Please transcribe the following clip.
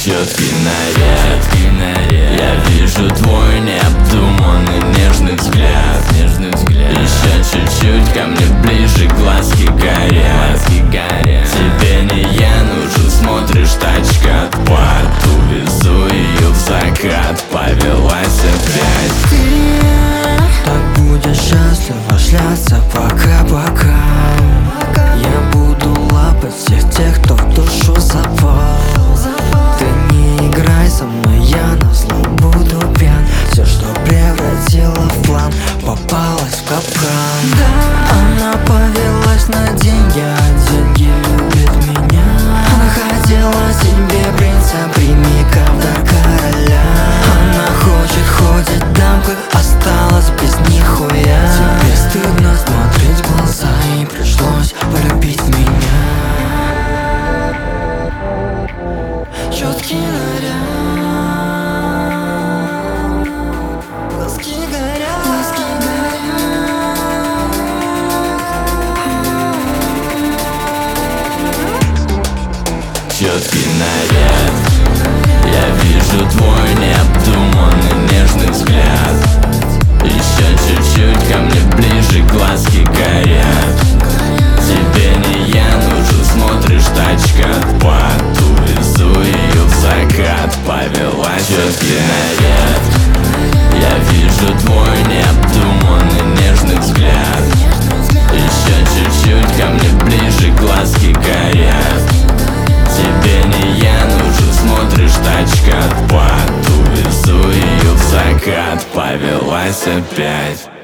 Четкий наряд, я вижу твой необдуманный нежный взгляд. Еще чуть-чуть ко мне ближе, глазки горят. Тебе не я нужен, смотришь, тачка отпад. Увезу ее в закат, повелась опять. Ты так будешь счастлива шляться пока-пока. Я буду лапать всех тех, кто в душу запал. Ты не играй со мной, я назло буду пьян. Все, что превратила в план, попалась в капкан. Она повелась на деньги, а деньги любят меня. Она хотела себе принца, прими-ка в дар короля. Она ходит дамкой, осталась без нихуя. Тебе стыдно смотреть в глаза, и пришлось полюбить меня. Четкий наряд, глазки горят, глазки горят. Четкий наряд, я вижу твой необдуманный нежный взгляд. Еще чуть-чуть ко мне ближе, глазки горят. Тебе не я нужен, смотришь, тачка отпад. Увезу ее в закат, повелась. Четкий наряд, я вижу твой необдуманный нежный взгляд. Еще чуть-чуть ко мне ближе, глазки горят. Тебе не я нужен, смотришь, тачка отпад. Увезу ее в закат, повелась опять.